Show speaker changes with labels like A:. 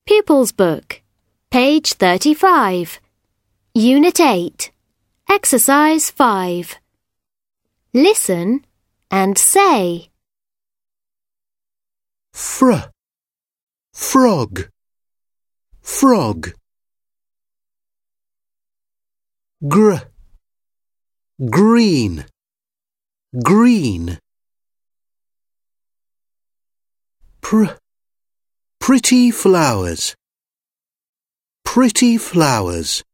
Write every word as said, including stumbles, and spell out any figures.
A: Pupils Book, page thirty-five, Unit eight, Exercise five. Listen and say.
B: Fr, frog, frog. Gr, green, green. Pr, pretty flowers, pretty flowers.